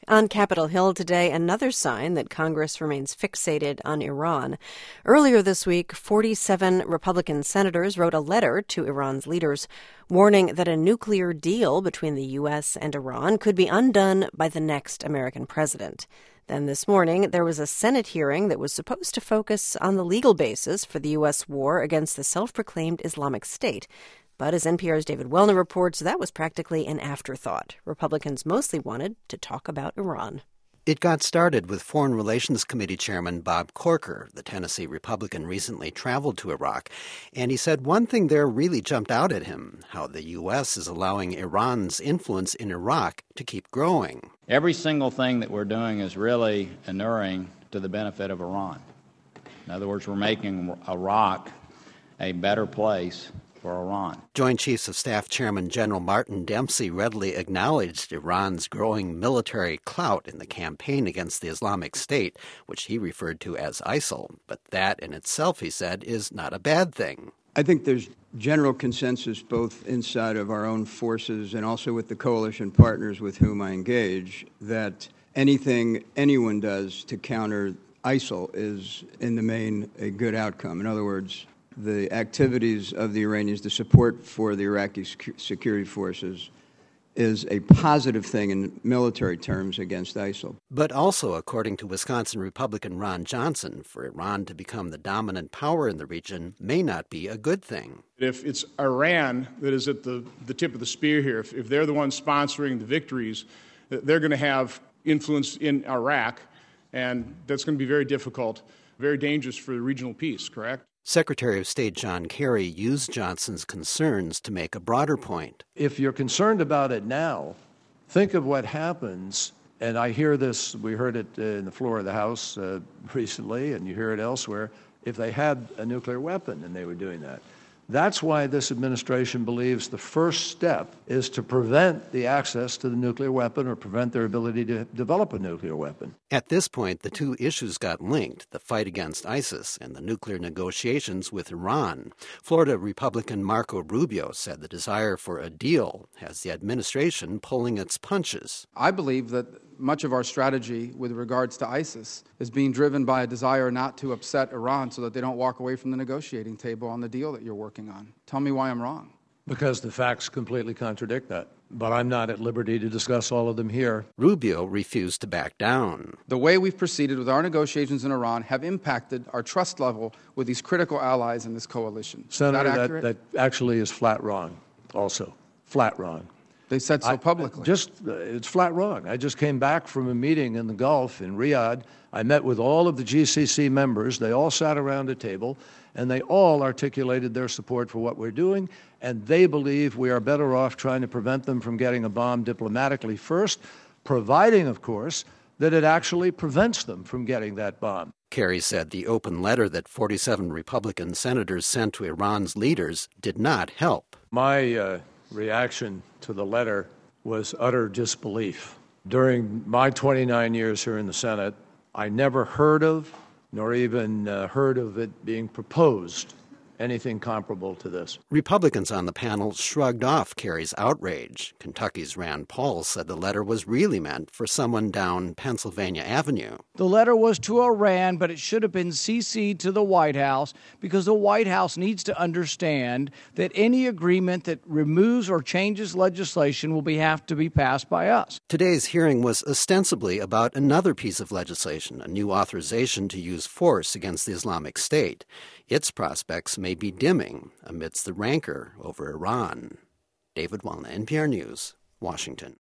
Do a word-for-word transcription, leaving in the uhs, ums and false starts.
On Capitol Hill today, another sign that Congress remains fixated on Iran. Earlier this week, forty-seven Republican senators wrote a letter to Iran's leaders warning that a nuclear deal between the U S and Iran could be undone by the next American president. Then this morning, there was a Senate hearing that was supposed to focus on the legal basis for the U S war against the self-proclaimed Islamic State. But as N P R's David Welner reports, that was practically an afterthought. Republicans mostly wanted to talk about Iran. It got started with Foreign Relations Committee Chairman Bob Corker. The Tennessee Republican recently traveled to Iraq, and he said one thing there really jumped out at him, how the U S is allowing Iran's influence in Iraq to keep growing. Every single thing that we're doing is really inuring to the benefit of Iran. In other words, we're making Iraq a better place for Iran. Joint Chiefs of Staff Chairman General Martin Dempsey readily acknowledged Iran's growing military clout in the campaign against the Islamic State, which he referred to as ISIL. But that in itself, he said, is not a bad thing. I think there's general consensus both inside of our own forces and also with the coalition partners with whom I engage that anything anyone does to counter ISIL is, in the main, a good outcome. In other words, the activities of the Iranians, the support for the Iraqi security forces, is a positive thing in military terms against ISIL. But also, according to Wisconsin Republican Ron Johnson, for Iran to become the dominant power in the region may not be a good thing. If it's Iran that is at the, the tip of the spear here, if, if they're the ones sponsoring the victories, they're going to have influence in Iraq, and that's going to be very difficult, very dangerous for the regional peace, correct? Secretary of State John Kerry used Johnson's concerns to make a broader point. If you're concerned about it now, think of what happens, and I hear this, we heard it in the floor of the House uh, recently, and you hear it elsewhere, if they had a nuclear weapon and they were doing that. That's why this administration believes the first step is to prevent the access to the nuclear weapon or prevent their ability to develop a nuclear weapon. At this point, the two issues got linked, the fight against ISIS and the nuclear negotiations with Iran. Florida Republican Marco Rubio said the desire for a deal has the administration pulling its punches. I believe that much of our strategy with regards to ISIS is being driven by a desire not to upset Iran so that they don't walk away from the negotiating table on the deal that you're working on. Tell me why I'm wrong. Because the facts completely contradict that. But I'm not at liberty to discuss all of them here. Rubio refused to back down. The way we've proceeded with our negotiations in Iran have impacted our trust level with these critical allies in this coalition. Senator, is that, that, that actually is flat wrong also. Flat wrong. They said so publicly. I, just, uh, it's flat wrong. I just came back from a meeting in the Gulf in Riyadh. I met with all of the G C C members. They all sat around a table, and they all articulated their support for what we're doing, and they believe we are better off trying to prevent them from getting a bomb diplomatically first, providing, of course, that it actually prevents them from getting that bomb. Kerry said the open letter that forty-seven Republican senators sent to Iran's leaders did not help. My uh, reaction to the letter was utter disbelief. During my twenty-nine years here in the Senate, I never heard of, nor even uh, heard of it being proposed, anything comparable to this. Republicans on the panel shrugged off Kerry's outrage. Kentucky's Rand Paul said the letter was really meant for someone down Pennsylvania Avenue. The letter was to Iran, but it should have been C C'd to the White House because the White House needs to understand that any agreement that removes or changes legislation will be, have to be passed by us. Today's hearing was ostensibly about another piece of legislation, a new authorization to use force against the Islamic State. Its prospects may be dimming amidst the rancor over Iran. David Welner, N P R News, Washington.